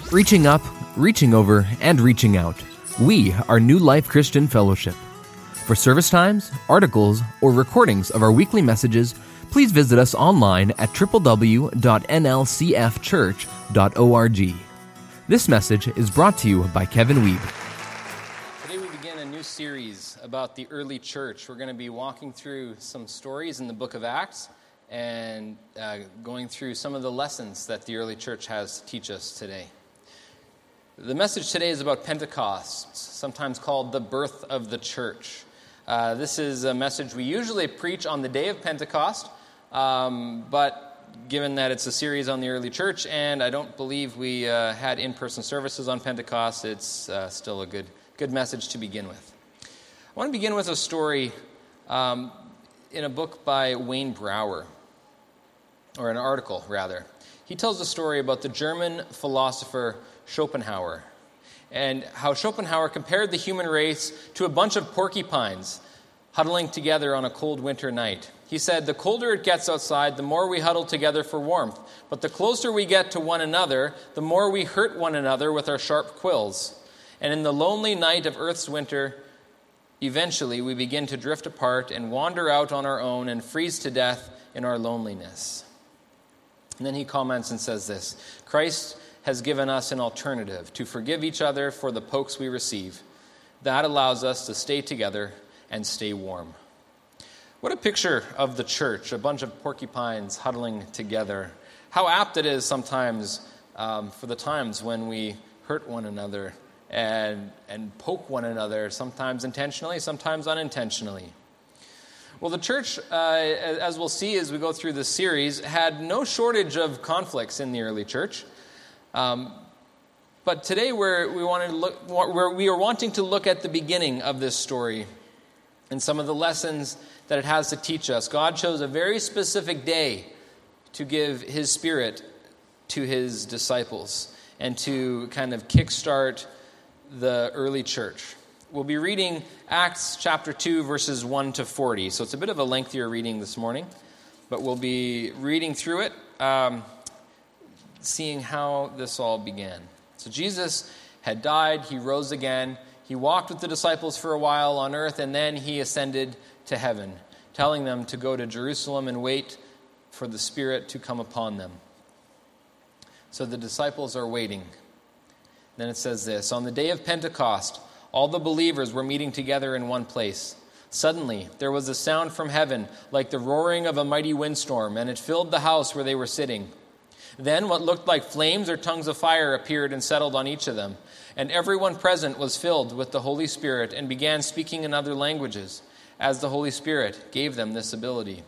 Reaching up, reaching over, and reaching out. We are New Life Christian Fellowship. For service times, articles, or recordings of our weekly messages, please visit us online at www.nlcfchurch.org. This message is brought to you by Kevin Wiebe. Today we begin a new series about the early church. We're going to be walking through some stories in the book of Acts and going through some of the lessons that the early church has to teach us today. The message today is about Pentecost, sometimes called the birth of the church. This is a message we usually preach on the day of Pentecost, but given that it's a series on the early church, and I don't believe we had in-person services on Pentecost, it's still a good message to begin with. I want to begin with a story in a book by Wayne Brower, or an article, rather. He tells a story about the German philosopher Schopenhauer, and how Schopenhauer compared the human race to a bunch of porcupines huddling together on a cold winter night. He said, "The colder it gets outside, the more we huddle together for warmth. But the closer we get to one another, the more we hurt one another with our sharp quills. And in the lonely night of Earth's winter, eventually we begin to drift apart and wander out on our own and freeze to death in our loneliness." And then he comments and says this, "Christ has given us an alternative, to forgive each other for the pokes we receive. That allows us to stay together and stay warm." What a picture of the church, a bunch of porcupines huddling together. How apt it is sometimes for the times when we hurt one another and poke one another, sometimes intentionally, sometimes unintentionally. Well, the church, as we'll see as we go through this series, had no shortage of conflicts in the early church. But today we are wanting to look at the beginning of this story and some of the lessons that it has to teach us. God chose a very specific day to give His Spirit to His disciples and to kind of kickstart the early church. We'll be reading Acts chapter 2, verses 1 to 40. So it's a bit of a lengthier reading this morning, but we'll be reading through it, seeing how this all began. So Jesus had died, He rose again, He walked with the disciples for a while on earth, and then He ascended to heaven, telling them to go to Jerusalem and wait for the Spirit to come upon them. So the disciples are waiting. Then it says this, "On the day of Pentecost, all the believers were meeting together in one place. Suddenly there was a sound from heaven like the roaring of a mighty windstorm, and it filled the house where they were sitting. Then what looked like flames or tongues of fire appeared and settled on each of them. And everyone present was filled with the Holy Spirit and began speaking in other languages, as the Holy Spirit gave them this ability.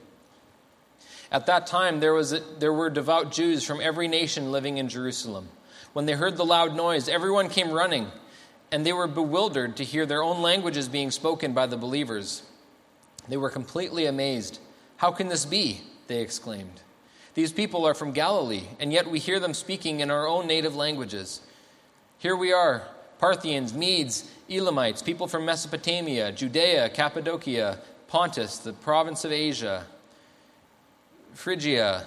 At that time there were devout Jews from every nation living in Jerusalem. When they heard the loud noise, everyone came running, and they were bewildered to hear their own languages being spoken by the believers. They were completely amazed. 'How can this be?' they exclaimed. 'These people are from Galilee, and yet we hear them speaking in our own native languages. Here we are, Parthians, Medes, Elamites, people from Mesopotamia, Judea, Cappadocia, Pontus, the province of Asia, Phrygia,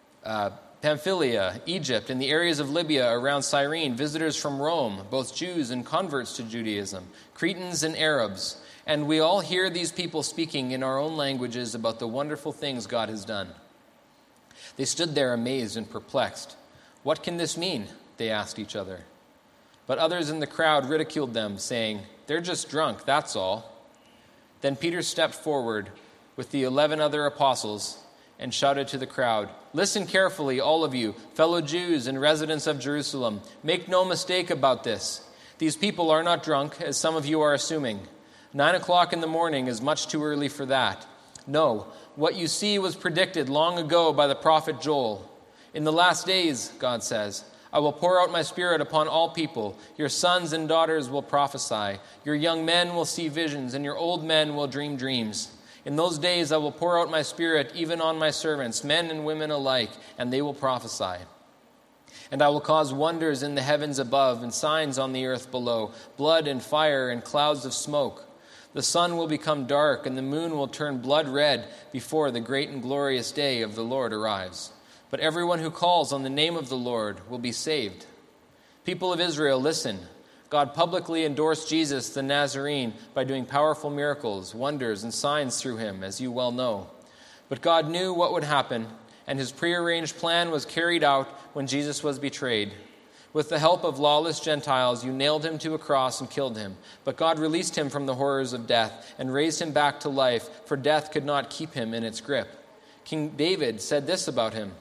Pamphylia, Egypt, and the areas of Libya around Cyrene, visitors from Rome, both Jews and converts to Judaism, Cretans and Arabs. And we all hear these people speaking in our own languages about the wonderful things God has done.' They stood there amazed and perplexed. 'What can this mean?' they asked each other. But others in the crowd ridiculed them, saying, 'They're just drunk, that's all.' Then Peter stepped forward with the 11 other apostles and shouted to the crowd, 'Listen carefully, all of you, fellow Jews and residents of Jerusalem. Make no mistake about this. These people are not drunk, as some of you are assuming. 9 o'clock in the morning is much too early for that. No, what you see was predicted long ago by the prophet Joel. In the last days, God says, I will pour out my Spirit upon all people. Your sons and daughters will prophesy. Your young men will see visions, and your old men will dream dreams. In those days I will pour out my Spirit even on my servants, men and women alike, and they will prophesy. And I will cause wonders in the heavens above and signs on the earth below, blood and fire and clouds of smoke. The sun will become dark, and the moon will turn blood red before the great and glorious day of the Lord arrives. But everyone who calls on the name of the Lord will be saved. People of Israel, listen. God publicly endorsed Jesus the Nazarene by doing powerful miracles, wonders, and signs through him, as you well know. But God knew what would happen, and his prearranged plan was carried out when Jesus was betrayed. With the help of lawless Gentiles, you nailed him to a cross and killed him. But God released him from the horrors of death and raised him back to life, for death could not keep him in its grip. King David said this about him: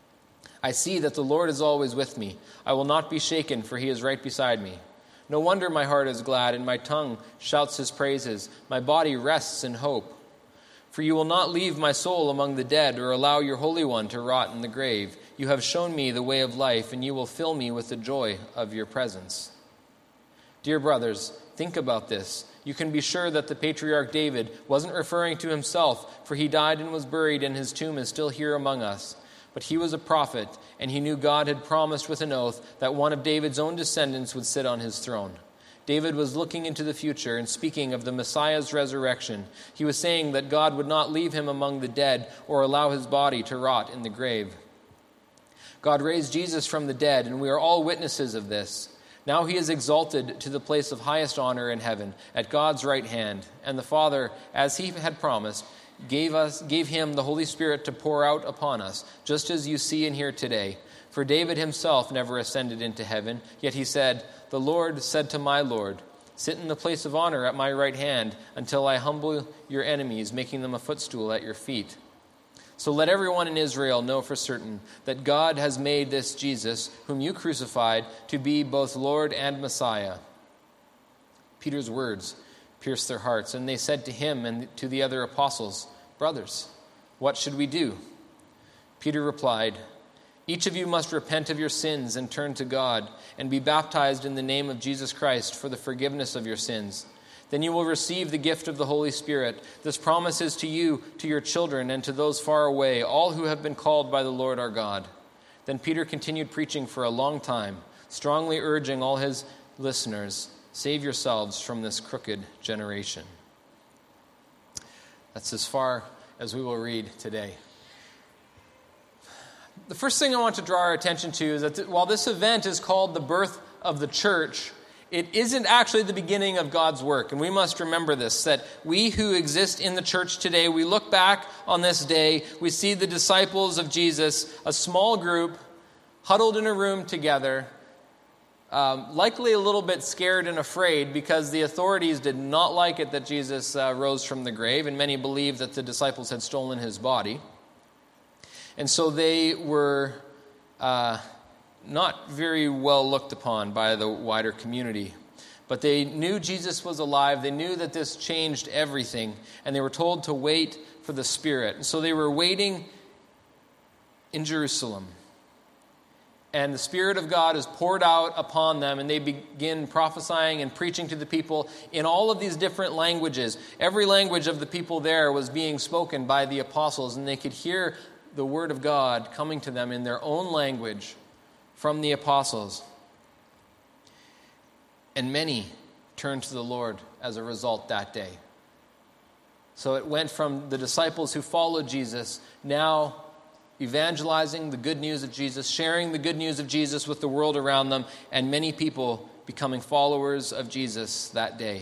I see that the Lord is always with me. I will not be shaken, for he is right beside me. No wonder my heart is glad, and my tongue shouts his praises. My body rests in hope. For you will not leave my soul among the dead, or allow your Holy One to rot in the grave. You have shown me the way of life, and you will fill me with the joy of your presence. Dear brothers, think about this. You can be sure that the patriarch David wasn't referring to himself, for he died and was buried, and his tomb is still here among us. But he was a prophet, and he knew God had promised with an oath that one of David's own descendants would sit on his throne. David was looking into the future and speaking of the Messiah's resurrection. He was saying that God would not leave him among the dead or allow his body to rot in the grave. God raised Jesus from the dead, and we are all witnesses of this. Now he is exalted to the place of highest honor in heaven, at God's right hand, and the Father, as he had promised, gave him the Holy Spirit to pour out upon us, just as you see and hear today. For David himself never ascended into heaven, yet he said, The Lord said to my Lord, Sit in the place of honor at my right hand, until I humble your enemies, making them a footstool at your feet. So let everyone in Israel know for certain that God has made this Jesus, whom you crucified, to be both Lord and Messiah. Peter's words pierced their hearts, and they said to him and to the other apostles, Brothers, what should we do? Peter replied, Each of you must repent of your sins and turn to God, and be baptized in the name of Jesus Christ for the forgiveness of your sins. Then you will receive the gift of the Holy Spirit. This promise is to you, to your children, and to those far away, all who have been called by the Lord our God. Then Peter continued preaching for a long time, strongly urging all his listeners, Save yourselves from this crooked generation. That's as far as we will read today. The first thing I want to draw our attention to is that while this event is called the birth of the church, it isn't actually the beginning of God's work. And we must remember this, that we who exist in the church today, we look back on this day, we see the disciples of Jesus, a small group, huddled in a room together, likely a little bit scared and afraid because the authorities did not like it that Jesus rose from the grave, and many believed that the disciples had stolen his body. And so they were not very well looked upon by the wider community. But they knew Jesus was alive. They knew that this changed everything. And they were told to wait for the Spirit. And so they were waiting in Jerusalem. And the Spirit of God is poured out upon them, and they begin prophesying and preaching to the people in all of these different languages. Every language of the people there was being spoken by the apostles, and they could hear the word of God coming to them in their own language from the apostles. And many turned to the Lord as a result that day. So it went from the disciples who followed Jesus, now evangelizing the good news of Jesus, sharing the good news of Jesus with the world around them, and many people becoming followers of Jesus that day.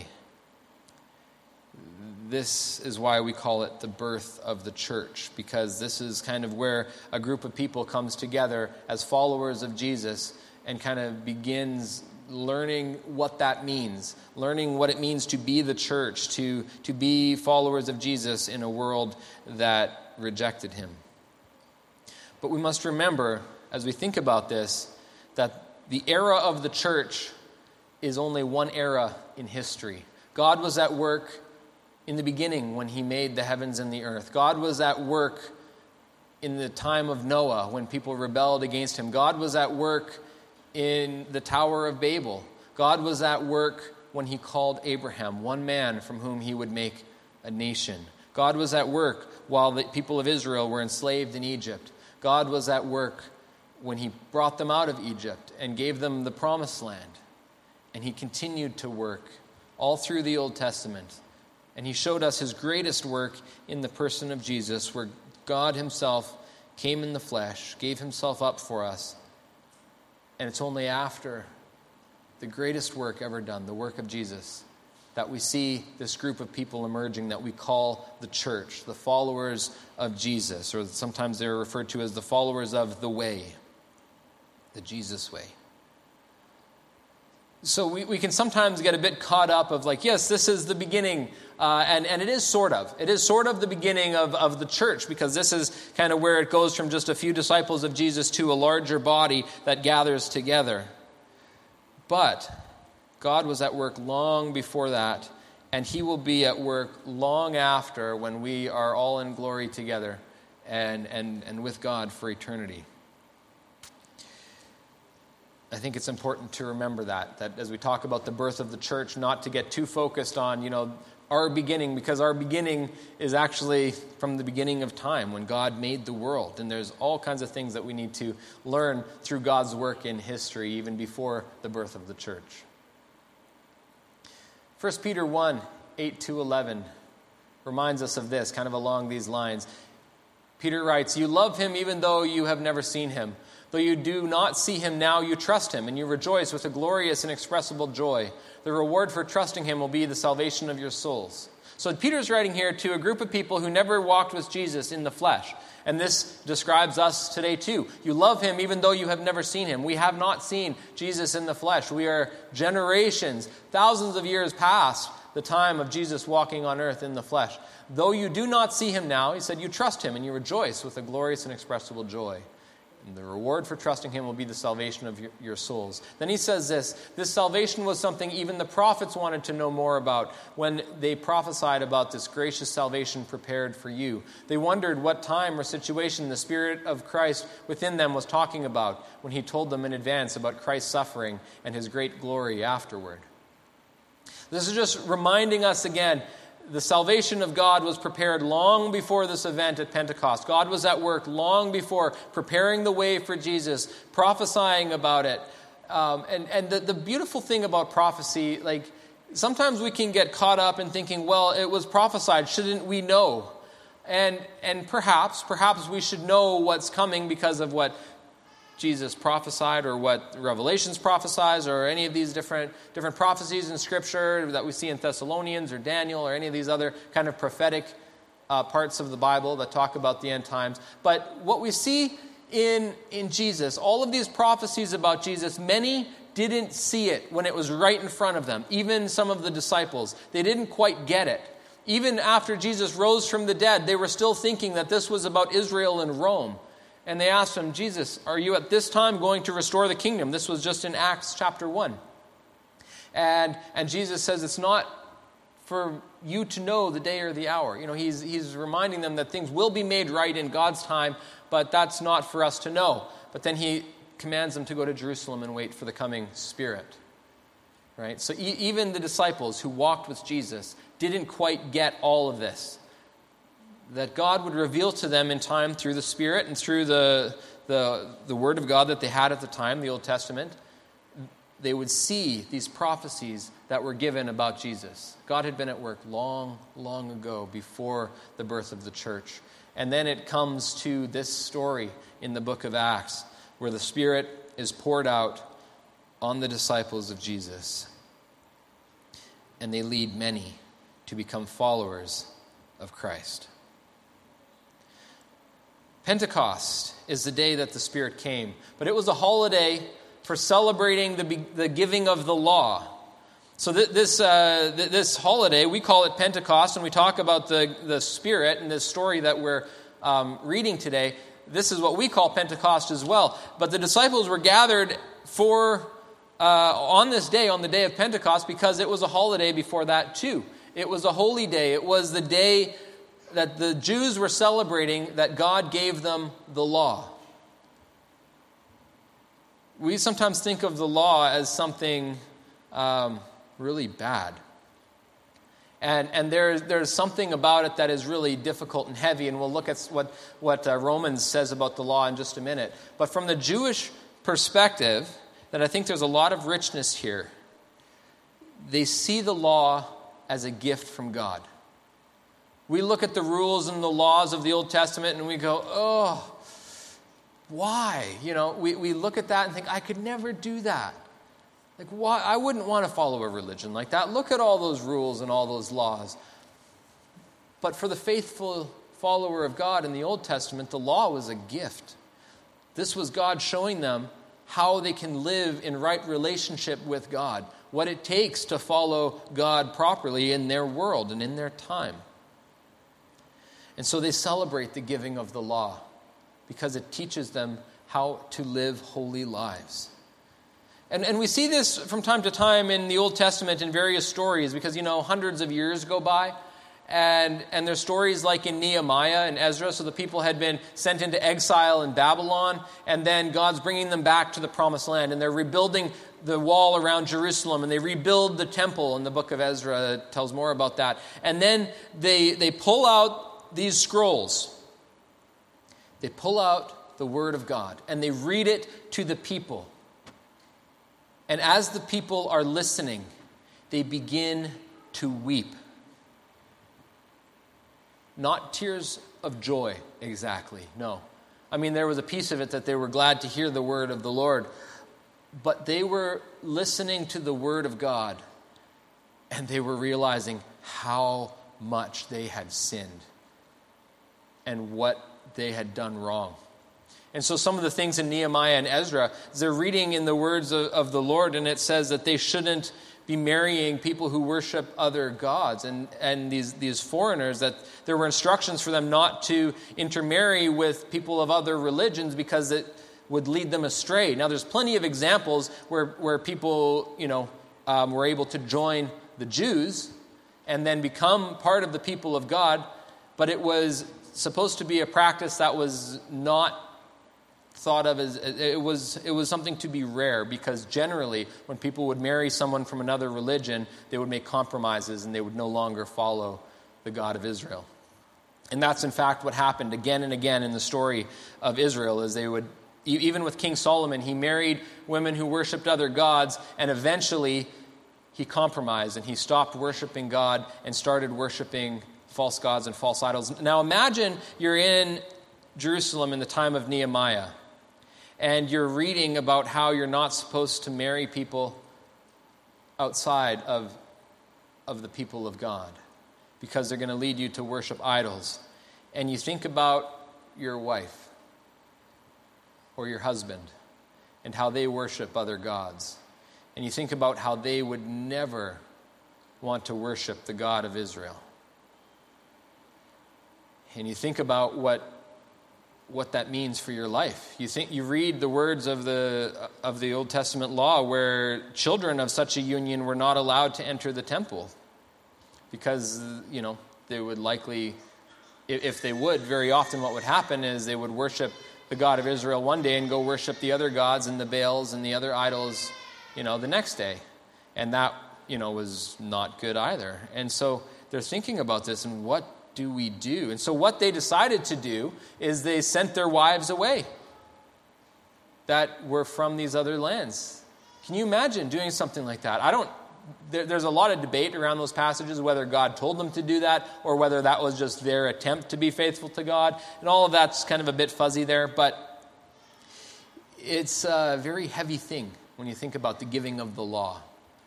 This is why we call it the birth of the church, because this is kind of where a group of people comes together as followers of Jesus and kind of begins learning what that means, learning what it means to be the church, to be followers of Jesus in a world that rejected him. But we must remember, as we think about this, that the era of the church is only one era in history. God was at work in the beginning when he made the heavens and the earth. God was at work in the time of Noah when people rebelled against him. God was at work in the Tower of Babel. God was at work when he called Abraham, one man from whom he would make a nation. God was at work while the people of Israel were enslaved in Egypt. God was at work when he brought them out of Egypt and gave them the promised land. And he continued to work all through the Old Testament. And he showed us his greatest work in the person of Jesus, where God himself came in the flesh, gave himself up for us. And it's only after the greatest work ever done, the work of Jesus, that we see this group of people emerging that we call the church, the followers of Jesus, or sometimes they're referred to as the followers of the way, the Jesus way. So we can sometimes get a bit caught up of like, yes, this is the beginning, and it is sort of. It is sort of the beginning of the church, because this is kind of where it goes from just a few disciples of Jesus to a larger body that gathers together. But God was at work long before that, and he will be at work long after, when we are all in glory together and with God for eternity. I think it's important to remember that as we talk about the birth of the church, not to get too focused on, our beginning, because our beginning is actually from the beginning of time, when God made the world. And there's all kinds of things that we need to learn through God's work in history, even before the birth of the church. 1 Peter 1, 8-11 reminds us of this, kind of along these lines. Peter writes, "You love him even though you have never seen him. Though you do not see him now, you trust him, and you rejoice with a glorious and inexpressible joy. The reward for trusting him will be the salvation of your souls." So Peter's writing here to a group of people who never walked with Jesus in the flesh. And this describes us today too. You love him even though you have never seen him. We have not seen Jesus in the flesh. We are generations, thousands of years past the time of Jesus walking on earth in the flesh. Though you do not see him now, he said, you trust him and you rejoice with a glorious and inexpressible joy. And the reward for trusting him will be the salvation of your souls. Then he says this salvation was something even the prophets wanted to know more about when they prophesied about this gracious salvation prepared for you. They wondered what time or situation the Spirit of Christ within them was talking about when he told them in advance about Christ's suffering and his great glory afterward. This is just reminding us again, the salvation of God was prepared long before this event at Pentecost. God was at work long before, preparing the way for Jesus, prophesying about it. And the beautiful thing about prophecy, like sometimes we can get caught up in thinking, well, it was prophesied, shouldn't we know? And perhaps we should know what's coming because of what Jesus prophesied, or what Revelations prophesies, or any of these different prophecies in Scripture that we see in Thessalonians or Daniel or any of these other kind of prophetic parts of the Bible that talk about the end times. But what we see in Jesus, all of these prophecies about Jesus, many didn't see it when it was right in front of them. Even some of the disciples, they didn't quite get it. Even after Jesus rose from the dead, they were still thinking that this was about Israel and Rome. And they asked him, Jesus, are you at this time going to restore the kingdom? This was just in Acts chapter 1. And Jesus says it's not for you to know the day or the hour. He's reminding them that things will be made right in God's time, but that's not for us to know. But then he commands them to go to Jerusalem and wait for the coming Spirit. Right? So even the disciples who walked with Jesus didn't quite get all of this. That God would reveal to them in time through the Spirit and through the Word of God that they had at the time, the Old Testament. They would see these prophecies that were given about Jesus. God had been at work long, long ago before the birth of the church. And then it comes to this story in the book of Acts, where the Spirit is poured out on the disciples of Jesus. And they lead many to become followers of Christ. Pentecost is the day that the Spirit came, but it was a holiday for celebrating the giving of the law. So this holiday, we call it Pentecost, and we talk about the Spirit and this story that we're reading today. This is what we call Pentecost as well. But the disciples were gathered on this day, on the day of Pentecost, because it was a holiday before that too. It was a holy day. It was the day that the Jews were celebrating that God gave them the law. We sometimes think of the law as something really bad. And there's something about it that is really difficult and heavy, and we'll look at what Romans says about the law in just a minute. But from the Jewish perspective, that I think there's a lot of richness here. They see the law as a gift from God. We look at the rules and the laws of the Old Testament and we go, oh, why? We look at that and think, I could never do that. Like, why? I wouldn't want to follow a religion like that. Look at all those rules and all those laws. But for the faithful follower of God in the Old Testament, the law was a gift. This was God showing them how they can live in right relationship with God, what it takes to follow God properly in their world and in their time. And so they celebrate the giving of the law because it teaches them how to live holy lives. And we see this from time to time in the Old Testament in various stories because, hundreds of years go by. And there's stories like in Nehemiah and Ezra. So the people had been sent into exile in Babylon. And then God's bringing them back to the promised land. And they're rebuilding the wall around Jerusalem. And they rebuild the temple. In the book of Ezra, it tells more about that. And then they pull out these scrolls. They pull out the word of God. And they read it to the people. And as the people are listening, they begin to weep. Not tears of joy, exactly, no. I mean, there was a piece of it that they were glad to hear the word of the Lord. But they were listening to the word of God, and they were realizing how much they had sinned and what they had done wrong. And so some of the things in Nehemiah and Ezra, they're reading in the words of the Lord, and it says that they shouldn't be marrying people who worship other gods and these foreigners, that there were instructions for them not to intermarry with people of other religions because it would lead them astray. Now, there's plenty of examples where people, were able to join the Jews and then become part of the people of God, but it was supposed to be a practice that was not thought of as, it was something to be rare, because generally when people would marry someone from another religion, they would make compromises and they would no longer follow the God of Israel. And that's in fact what happened again and again in the story of Israel, is they would, even with King Solomon, he married women who worshipped other gods, and eventually he compromised and he stopped worshiping God and started worshiping false gods and false idols. Now imagine you're in Jerusalem in the time of Nehemiah, and you're reading about how you're not supposed to marry people outside of the people of God because they're going to lead you to worship idols. And you think about your wife or your husband and how they worship other gods. And you think about how they would never want to worship the God of Israel. And you think about what that means for your life. You read the words of the Old Testament law where children of such a union were not allowed to enter the temple because, they would likely, if they would, very often what would happen is they would worship the God of Israel one day and go worship the other gods and the Baals and the other idols, the next day. And that, was not good either. And so they're thinking about this, and what do we do? And so what they decided to do is they sent their wives away that were from these other lands. Can you imagine doing something like that? There's a lot of debate around those passages, whether God told them to do that or whether that was just their attempt to be faithful to God. And all of that's kind of a bit fuzzy there, but it's a very heavy thing when you think about the giving of the law.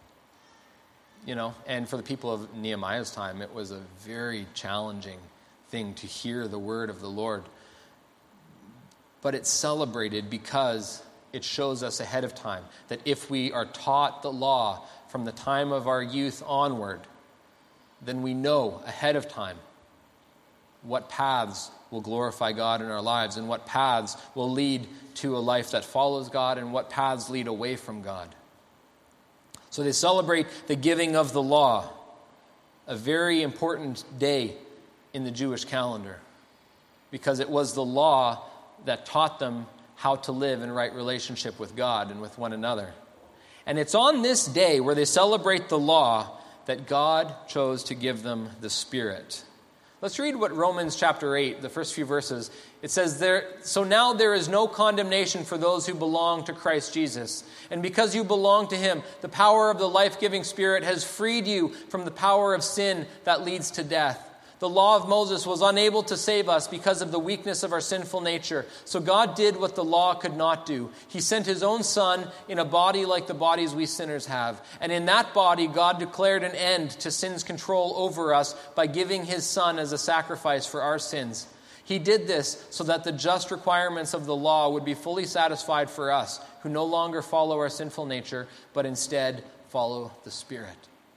And for the people of Nehemiah's time, it was a very challenging thing to hear the word of the Lord. But it's celebrated because it shows us ahead of time that if we are taught the law from the time of our youth onward, then we know ahead of time what paths will glorify God in our lives and what paths will lead to a life that follows God and what paths lead away from God. So they celebrate the giving of the law, a very important day in the Jewish calendar, because it was the law that taught them how to live in right relationship with God and with one another. And it's on this day where they celebrate the law that God chose to give them the Spirit. Let's read what Romans chapter 8, the first few verses. It says, "So now there is no condemnation for those who belong to Christ Jesus. And because you belong to him, the power of the life-giving Spirit has freed you from the power of sin that leads to death. The law of Moses was unable to save us because of the weakness of our sinful nature. So God did what the law could not do. He sent his own Son in a body like the bodies we sinners have. And in that body, God declared an end to sin's control over us by giving his Son as a sacrifice for our sins. He did this so that the just requirements of the law would be fully satisfied for us, who no longer follow our sinful nature, but instead follow the Spirit.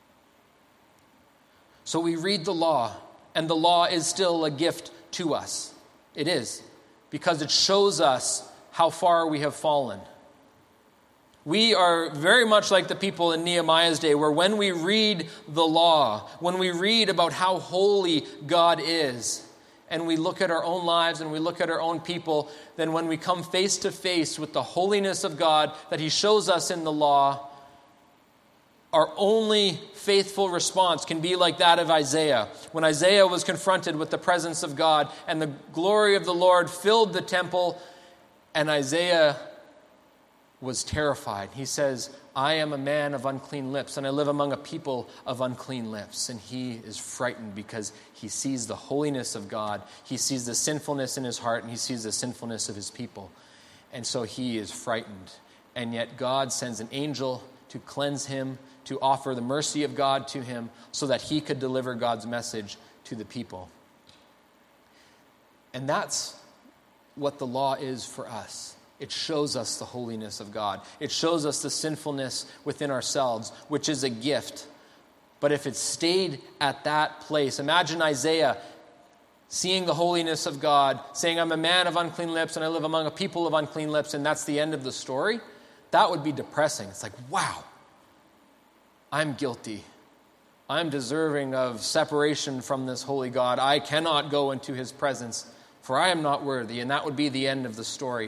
So we read the law, and the law is still a gift to us. It is, because it shows us how far we have fallen. We are very much like the people in Nehemiah's day, where when we read the law, when we read about how holy God is, and we look at our own lives and we look at our own people, then when we come face to face with the holiness of God that he shows us in the law, our only faithful response can be like that of Isaiah. When Isaiah was confronted with the presence of God and the glory of the Lord filled the temple, and Isaiah was terrified. He says, I am a man of unclean lips, and I live among a people of unclean lips. And he is frightened because he sees the holiness of God. He sees the sinfulness in his heart, and he sees the sinfulness of his people. And so he is frightened. And yet God sends an angel to cleanse him, to offer the mercy of God to him, so that he could deliver God's message to the people. And that's what the law is for us. It shows us the holiness of God. It shows us the sinfulness within ourselves, which is a gift. But if it stayed at that place, imagine Isaiah seeing the holiness of God, saying, I'm a man of unclean lips and I live among a people of unclean lips, and that's the end of the story. That would be depressing. It's like, wow, I'm guilty. I'm deserving of separation from this holy God. I cannot go into his presence, for I am not worthy. And that would be the end of the story.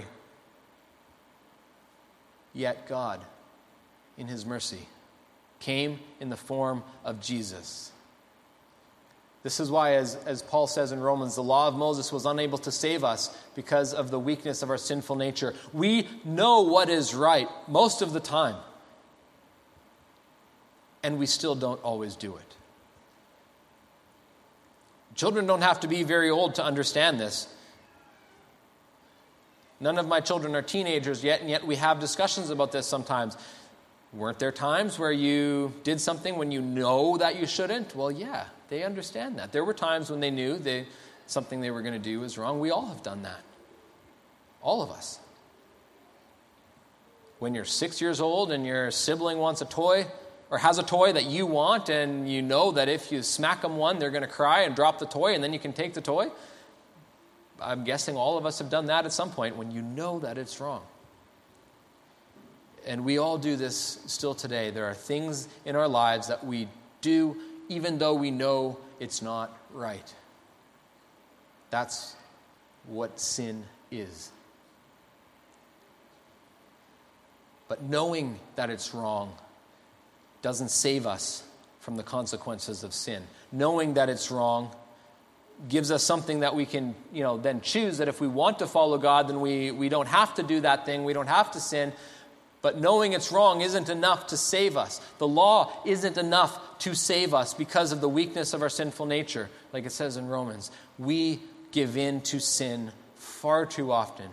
Yet God, in his mercy, came in the form of Jesus. This is why, as Paul says in Romans, the law of Moses was unable to save us because of the weakness of our sinful nature. We know what is right most of the time, and we still don't always do it. Children don't have to be very old to understand this. None of my children are teenagers yet, and yet we have discussions about this sometimes. Weren't there times where you did something when you know that you shouldn't? Well, yeah, they understand that. There were times when they knew something they were going to do was wrong. We all have done that. All of us. When you're 6 years old and your sibling wants a toy or has a toy that you want, and you know that if you smack them one, they're going to cry and drop the toy, and then you can take the toy. I'm guessing all of us have done that at some point when you know that it's wrong. And we all do this still today. There are things in our lives that we do even though we know it's not right. That's what sin is. But knowing that it's wrong doesn't save us from the consequences of sin. Knowing that it's wrong gives us something that we can, then choose, that if we want to follow God, then we don't have to do that thing. We don't have to sin. But knowing it's wrong isn't enough to save us. The law isn't enough to save us because of the weakness of our sinful nature. Like it says in Romans, we give in to sin far too often.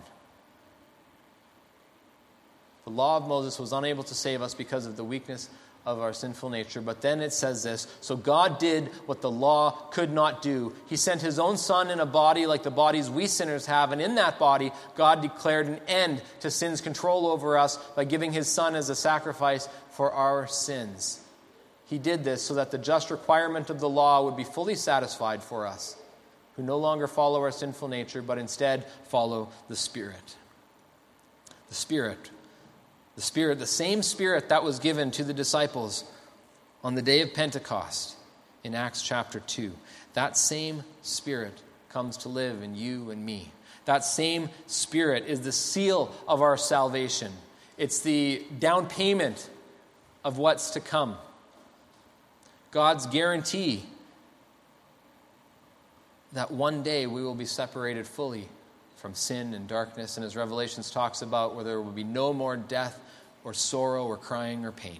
The law of Moses was unable to save us because of the weakness of our sinful nature. But then it says this, so God did what the law could not do. He sent his own Son in a body like the bodies we sinners have, and in that body, God declared an end to sin's control over us by giving his Son as a sacrifice for our sins. He did this so that the just requirement of the law would be fully satisfied for us, who no longer follow our sinful nature, but instead follow the Spirit. The Spirit, the same Spirit that was given to the disciples on the day of Pentecost in Acts chapter 2. That same Spirit comes to live in you and me. That same Spirit is the seal of our salvation. It's the down payment of what's to come. God's guarantee that one day we will be separated fully from sin and darkness, and as Revelations talks about, where there will be no more death or sorrow or crying or pain.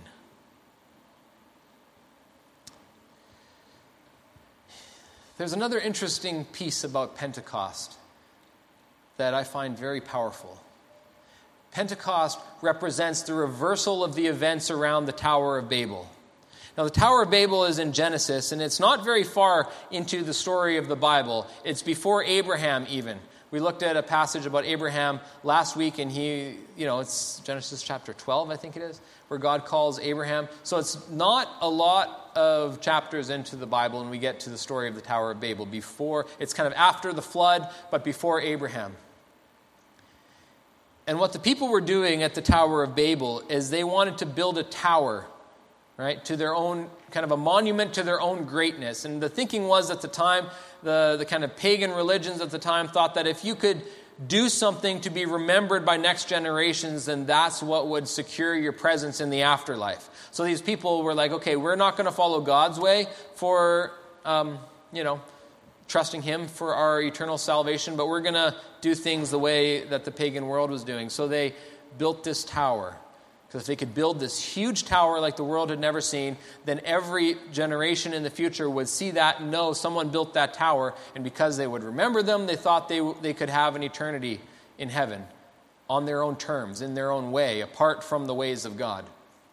There's another interesting piece about Pentecost that I find very powerful. Pentecost represents the reversal of the events around the Tower of Babel. Now, the Tower of Babel is in Genesis, and it's not very far into the story of the Bible. It's before Abraham even. We looked at a passage about Abraham last week, and it's Genesis chapter 12, I think it is, where God calls Abraham. So it's not a lot of chapters into the Bible, and we get to the story of the Tower of Babel. It's kind of after the flood, but before Abraham. And what the people were doing at the Tower of Babel is they wanted to build a tower, right, to their own, kind of a monument to their own greatness. And the thinking was at the time, the kind of pagan religions at the time thought that if you could do something to be remembered by next generations, then that's what would secure your presence in the afterlife. So these people were like, okay, we're not going to follow God's way for, trusting Him for our eternal salvation, but we're going to do things the way that the pagan world was doing. So they built this tower. Because if they could build this huge tower like the world had never seen, then every generation in the future would see that and know someone built that tower. And because they would remember them, they thought they could have an eternity in heaven on their own terms, in their own way, apart from the ways of God.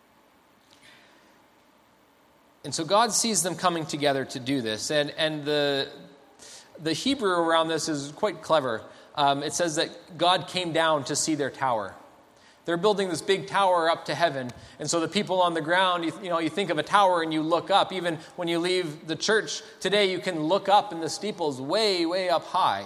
And so God sees them coming together to do this. And the Hebrew around this is quite clever. It says that God came down to see their tower. They're building this big tower up to heaven. And so the people on the ground, you think of a tower and you look up. Even when you leave the church today, you can look up and the steeple's way, way up high.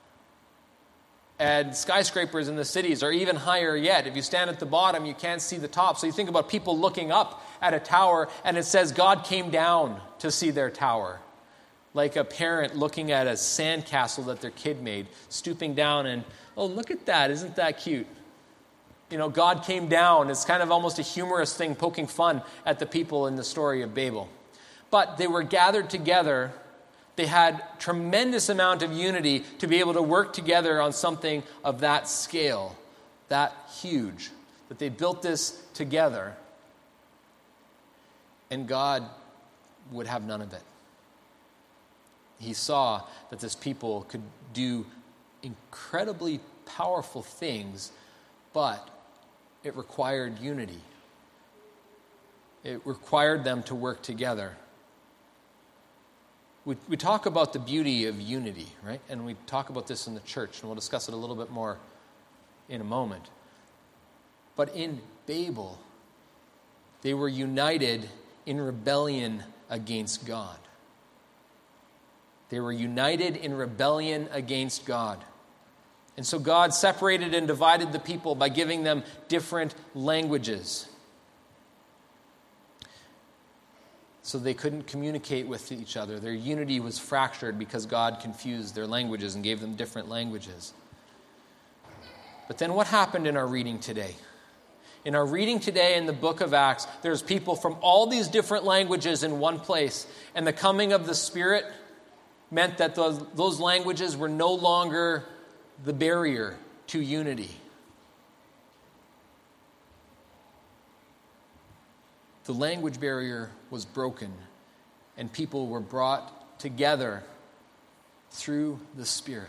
And skyscrapers in the cities are even higher yet. If you stand at the bottom, you can't see the top. So you think about people looking up at a tower, and it says God came down to see their tower. Like a parent looking at a sandcastle that their kid made, stooping down and, oh, look at that. Isn't that cute? God came down. It's kind of almost a humorous thing, poking fun at the people in the story of Babel. But they were gathered together. They had tremendous amount of unity to be able to work together on something of that scale, that huge, that they built this together. And God would have none of it. He saw that this people could do incredibly powerful things, but it required unity. It required them to work together. We talk about the beauty of unity, right? And we talk about this in the church, and we'll discuss it a little bit more in a moment. But in Babel, they were united in rebellion against God. They were united in rebellion against God. And so God separated and divided the people by giving them different languages. So they couldn't communicate with each other. Their unity was fractured because God confused their languages and gave them different languages. But then what happened in our reading today? In our reading today in the book of Acts, there's people from all these different languages in one place. And the coming of the Spirit meant that those languages were no longer the barrier to unity. The language barrier was broken, and people were brought together through the Spirit.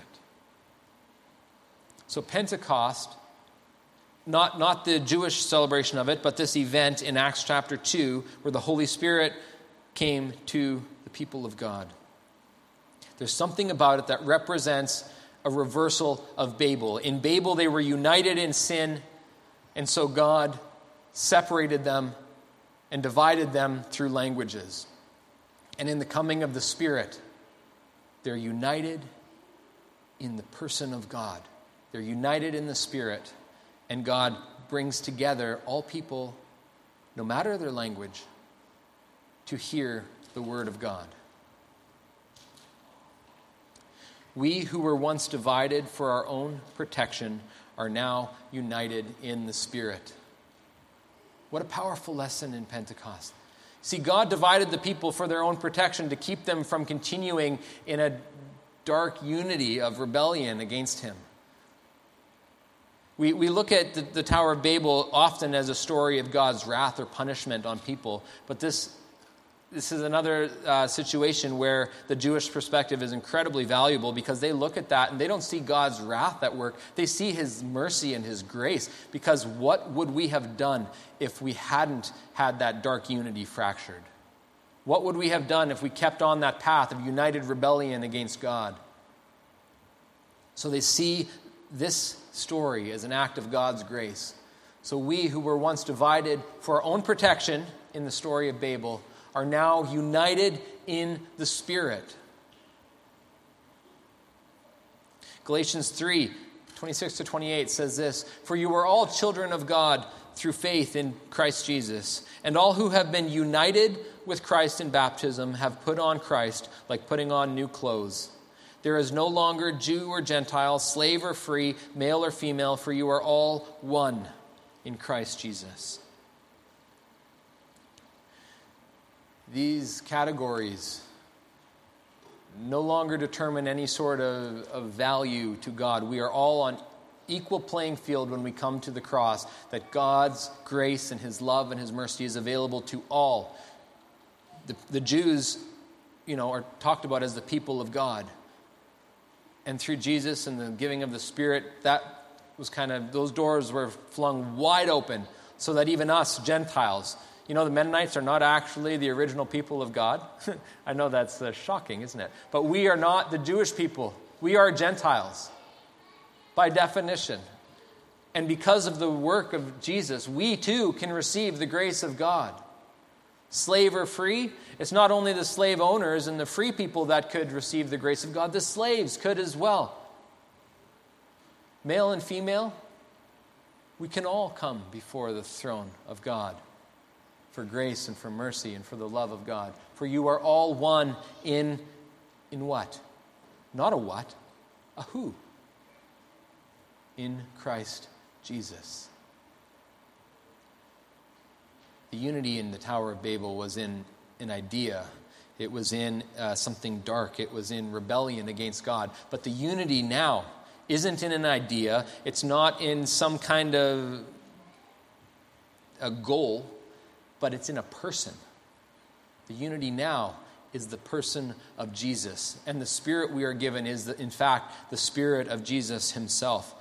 So Pentecost, not the Jewish celebration of it, but this event in Acts chapter 2, where the Holy Spirit came to the people of God. There's something about it that represents a reversal of Babel. In Babel, they were united in sin, and so God separated them and divided them through languages. And in the coming of the Spirit, they're united in the person of God. They're united in the Spirit, and God brings together all people, no matter their language, to hear the word of God. We who were once divided for our own protection are now united in the Spirit. What a powerful lesson in Pentecost. See, God divided the people for their own protection to keep them from continuing in a dark unity of rebellion against Him. We look at the Tower of Babel often as a story of God's wrath or punishment on people, but this this is another situation where the Jewish perspective is incredibly valuable because they look at that and they don't see God's wrath at work. They see his mercy and his grace, because what would we have done if we hadn't had that dark unity fractured? What would we have done if we kept on that path of united rebellion against God? So they see this story as an act of God's grace. So we who were once divided for our own protection in the story of Babel are now united in the Spirit. Galatians 3:26-28 says this: "For you are all children of God through faith in Christ Jesus, and all who have been united with Christ in baptism have put on Christ like putting on new clothes. There is no longer Jew or Gentile, slave or free, male or female, for you are all one in Christ Jesus." These categories no longer determine any sort of value to God. We are all on equal playing field when we come to the cross, that God's grace and his love and his mercy is available to all. The Jews, are talked about as the people of God. And through Jesus and the giving of the Spirit, that was those doors were flung wide open so that even us, Gentiles, the Mennonites are not actually the original people of God. I know that's shocking, isn't it? But we are not the Jewish people. We are Gentiles, by definition. And because of the work of Jesus, we too can receive the grace of God. Slave or free, it's not only the slave owners and the free people that could receive the grace of God, the slaves could as well. Male and female, we can all come before the throne of God for grace and for mercy and for the love of God. For you are all one in what? Not a what, a who. In Christ Jesus. The unity in the Tower of Babel was in an idea. It was in something dark. It was in rebellion against God. But the unity now isn't in an idea. It's not in some kind of a goal, but it's in a person. The unity now is the person of Jesus. And the Spirit we are given is, in fact, the Spirit of Jesus himself.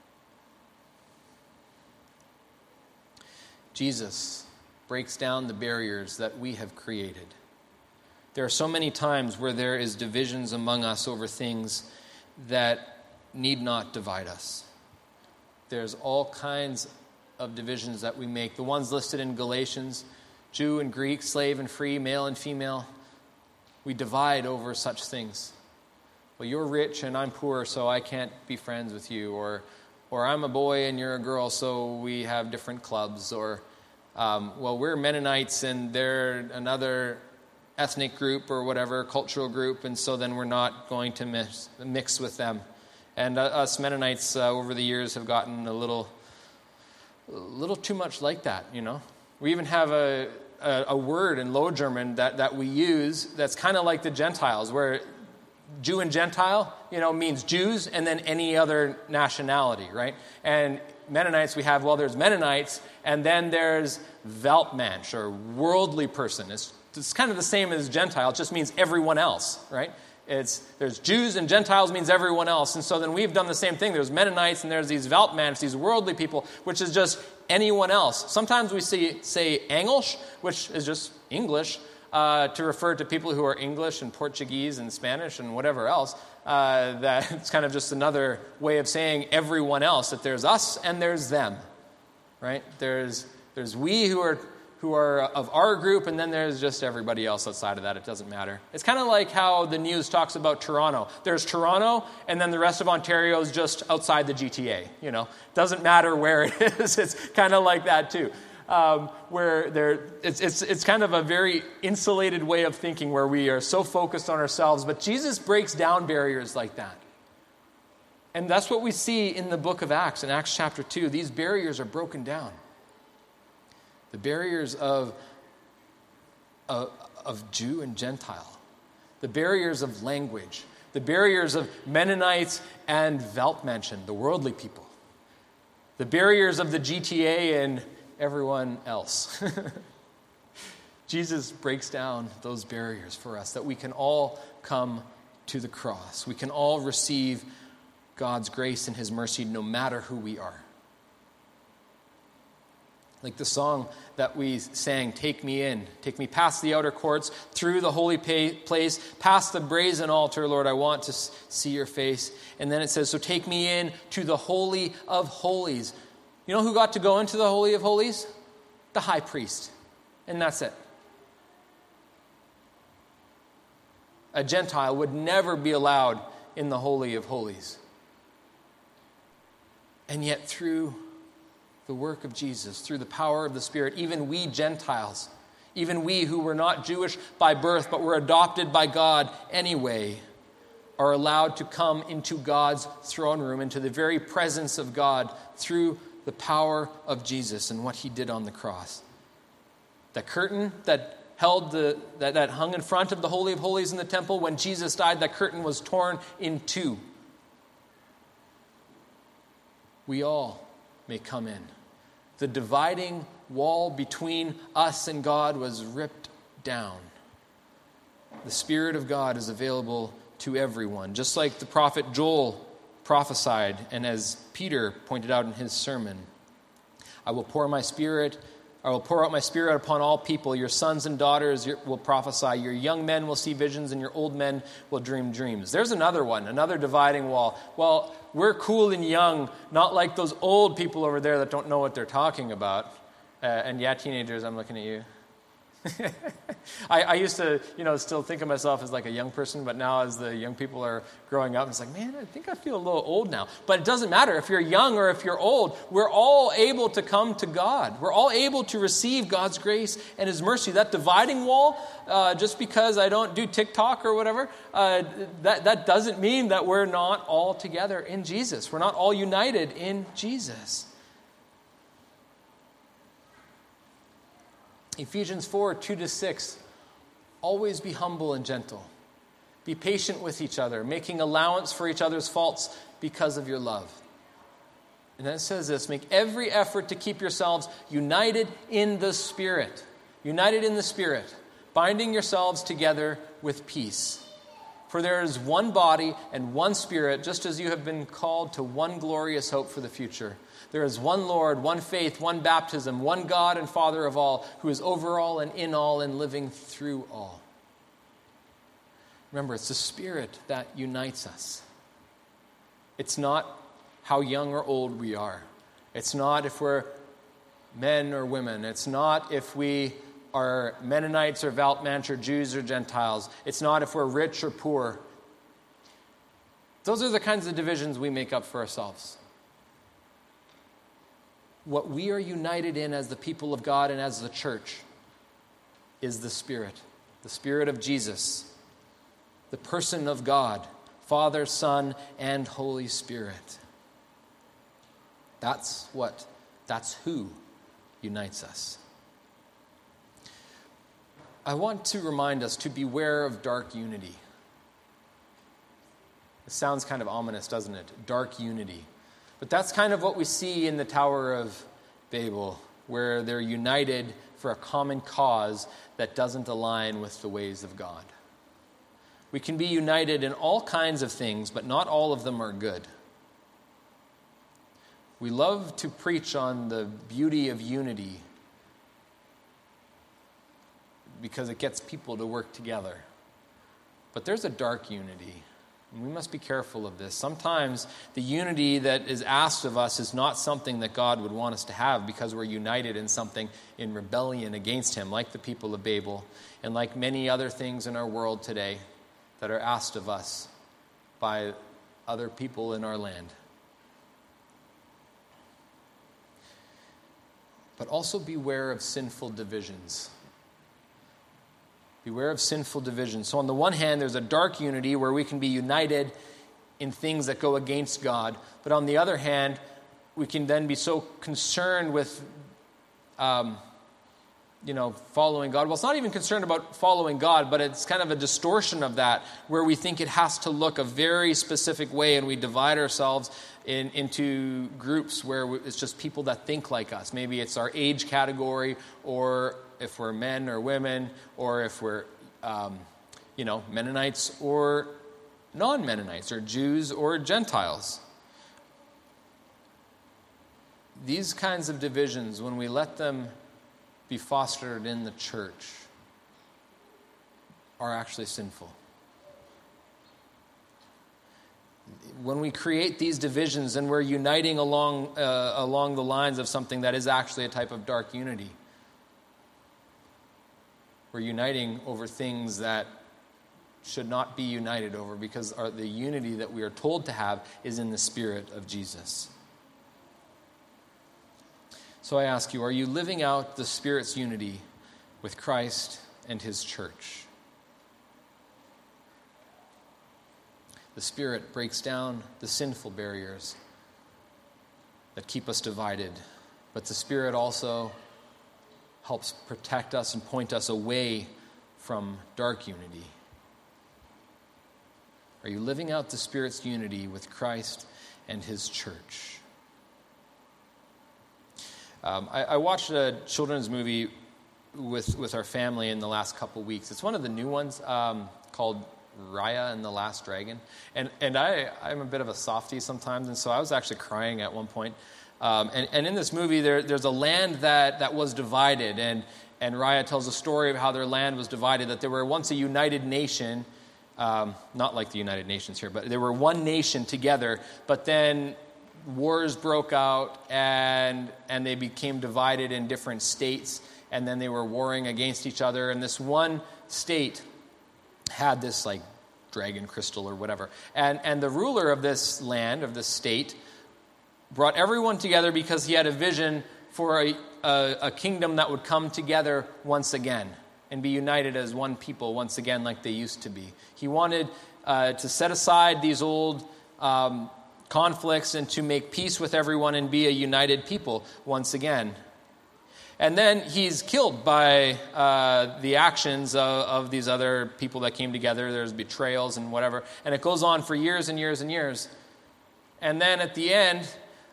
Jesus breaks down the barriers that we have created. There are so many times where there is divisions among us over things that need not divide us. There's all kinds of divisions that we make. The ones listed in Galatians, Jew and Greek, slave and free, male and female. We divide over such things. Well, you're rich and I'm poor, so I can't be friends with you. Or I'm a boy and you're a girl, so we have different clubs. Or, we're Mennonites and they're another ethnic group or whatever, cultural group, and so then we're not going to mix with them. And us Mennonites over the years have gotten a little too much like that, We even have a word in Low German that we use that's kind of like the Gentiles, where Jew and Gentile, means Jews and then any other nationality, right? And Mennonites, we have, there's Mennonites, and then there's Weltmensch, or worldly person. It's kind of the same as Gentile. It just means everyone else, right? There's Jews and Gentiles means everyone else. And so then we've done the same thing. There's Mennonites and there's these Weltmensch, these worldly people, which is just anyone else. Sometimes we say English, which is just English, to refer to people who are English and Portuguese and Spanish and whatever else. That's kind of just another way of saying everyone else, that there's us and there's them, right? There's we who are of our group, and then there's just everybody else outside of that. It doesn't matter. It's kind of like how the news talks about Toronto. There's Toronto, and then the rest of Ontario is just outside the GTA. Doesn't matter where it is. It's kind of like that too, it's kind of a very insulated way of thinking where we are so focused on ourselves. But Jesus breaks down barriers like that, and that's what we see in the book of Acts. In Acts chapter 2, these barriers are broken down. The barriers of Jew and Gentile. The barriers of language. The barriers of Mennonites and Weltmenschen, the worldly people. The barriers of the GTA and everyone else. Jesus breaks down those barriers for us, that we can all come to the cross. We can all receive God's grace and his mercy no matter who we are. Like the song that we sang, "Take me in, take me past the outer courts, through the holy place, past the brazen altar, Lord, I want to see your face." And then it says, so take me in to the Holy of Holies. You know who got to go into the Holy of Holies? The high priest. And that's it. A Gentile would never be allowed in the Holy of Holies. And yet through the work of Jesus, through the power of the Spirit, even we Gentiles, even we who were not Jewish by birth but were adopted by God anyway, are allowed to come into God's throne room, into the very presence of God through the power of Jesus and what he did on the cross. That curtain that that hung in front of the Holy of Holies in the temple, when Jesus died, that curtain was torn in two. We all may come in. The dividing wall between us and God was ripped down. The Spirit of God is available to everyone, just like the prophet Joel prophesied, and as Peter pointed out in his sermon, I will pour out my Spirit upon all people. Your sons and daughters will prophesy. Your young men will see visions, and your old men will dream dreams. There's another one, another dividing wall. Well, we're cool and young, not like those old people over there that don't know what they're talking about. And yeah, teenagers, I'm looking at you. I used to, still think of myself as like a young person, but now as the young people are growing up, it's like, man, I think I feel a little old now. But it doesn't matter if you're young or if you're old. We're all able to come to God. We're all able to receive God's grace and his mercy. That dividing wall, just because I don't do TikTok or whatever, that doesn't mean that we're not all together in Jesus. We're not all united in Jesus. Ephesians 4, 2-6, always be humble and gentle. Be patient with each other, making allowance for each other's faults because of your love. And then it says this, make every effort to keep yourselves united in the Spirit. United in the Spirit, binding yourselves together with peace. For there is one body and one Spirit, just as you have been called to one glorious hope for the future. There is one Lord, one faith, one baptism, one God and Father of all, who is over all and in all and living through all. Remember, it's the Spirit that unites us. It's not how young or old we are. It's not if we're men or women. It's not if we are Mennonites or Veltmansch or Jews or Gentiles. It's not if we're rich or poor. Those are the kinds of divisions we make up for ourselves. What we are united in as the people of God and as the church is the Spirit of Jesus, the person of God, Father, Son, and Holy Spirit. That's who unites us. I want to remind us to beware of dark unity. It sounds kind of ominous, doesn't it? Dark unity. But that's kind of what we see in the Tower of Babel, where they're united for a common cause that doesn't align with the ways of God. We can be united in all kinds of things, but not all of them are good. We love to preach on the beauty of unity because it gets people to work together. But there's a dark unity. And we must be careful of this. Sometimes the unity that is asked of us is not something that God would want us to have because we're united in something in rebellion against him, like the people of Babel, and like many other things in our world today that are asked of us by other people in our land. But also beware of sinful divisions. Beware of sinful divisions. So on the one hand, there's a dark unity where we can be united in things that go against God. But on the other hand, we can then be so concerned with following God. Well, it's not even concerned about following God, but it's kind of a distortion of that, where we think it has to look a very specific way, and we divide ourselves into groups where it's just people that think like us. Maybe it's our age category, or if we're men or women, or if we're, Mennonites or non-Mennonites, or Jews or Gentiles. These kinds of divisions, when we let them be fostered in the church, are actually sinful. When we create these divisions and we're uniting along the lines of something that is actually a type of dark unity, we're uniting over things that should not be united over, because the unity that we are told to have is in the Spirit of Jesus. So I ask you, are you living out the Spirit's unity with Christ and His church? The Spirit breaks down the sinful barriers that keep us divided, but the Spirit also helps protect us and point us away from dark unity. Are you living out the Spirit's unity with Christ and His church? I watched a children's movie with our family in the last couple weeks. It's one of the new ones called Raya and the Last Dragon. And I'm a bit of a softie sometimes, and so I was actually crying at one point. And in this movie, there's a land that was divided, and Raya tells a story of how their land was divided, that they were once a united nation. Not like the United Nations here, but they were one nation together, but then wars broke out and they became divided in different states, and then they were warring against each other, and this one state had this like dragon crystal or whatever, and the ruler of this land, of this state, brought everyone together because he had a vision for a kingdom that would come together once again and be united as one people once again like they used to be. He wanted to set aside these old conflicts and to make peace with everyone and be a united people once again. And then he's killed by the actions of these other people that came together. There's betrayals and whatever. And it goes on for years and years and years. And then at the end,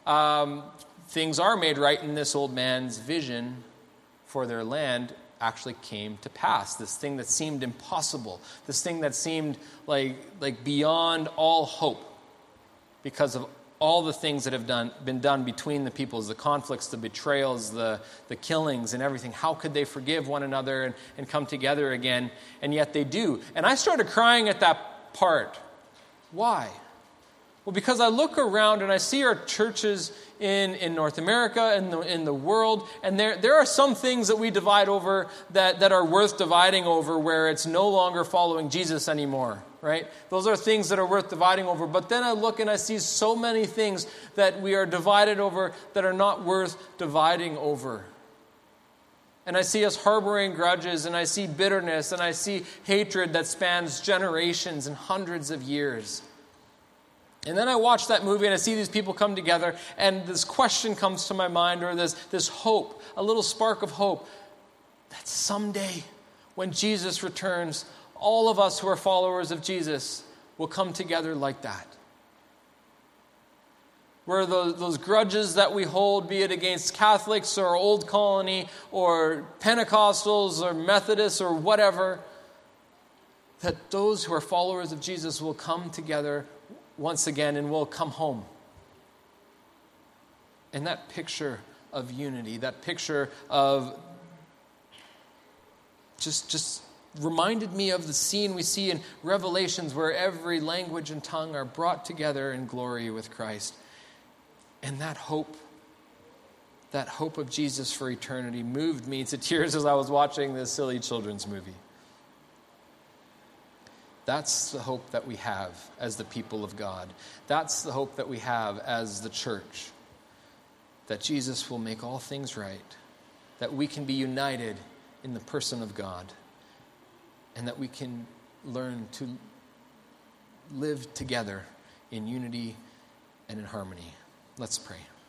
things are made right, and this old man's vision for their land actually came to pass. This thing that seemed impossible, this thing that seemed like beyond all hope, because of all the things that have been done between the peoples, the conflicts, the betrayals, the killings and everything. How could they forgive one another and come together again? And yet they do. And I started crying at that part. Why? Well, because I look around and I see our churches in North America and in the world, and there are some things that we divide over that are worth dividing over, where it's no longer following Jesus anymore, right? Those are things that are worth dividing over. But then I look and I see so many things that we are divided over that are not worth dividing over. And I see us harboring grudges, and I see bitterness, and I see hatred that spans generations and hundreds of years. And then I watch that movie and I see these people come together, and this question comes to my mind, or this hope, a little spark of hope, that someday when Jesus returns, all of us who are followers of Jesus will come together like that. Where those grudges that we hold, be it against Catholics or Old Colony or Pentecostals or Methodists or whatever, that those who are followers of Jesus will come together once again and will come home. And that picture of unity, that picture of just reminded me of the scene we see in Revelations, where every language and tongue are brought together in glory with Christ. And that hope of Jesus for eternity moved me to tears as I was watching this silly children's movie. That's the hope that we have as the people of God. That's the hope that we have as the church. That Jesus will make all things right. That we can be united in the person of God. And that we can learn to live together in unity and in harmony. Let's pray.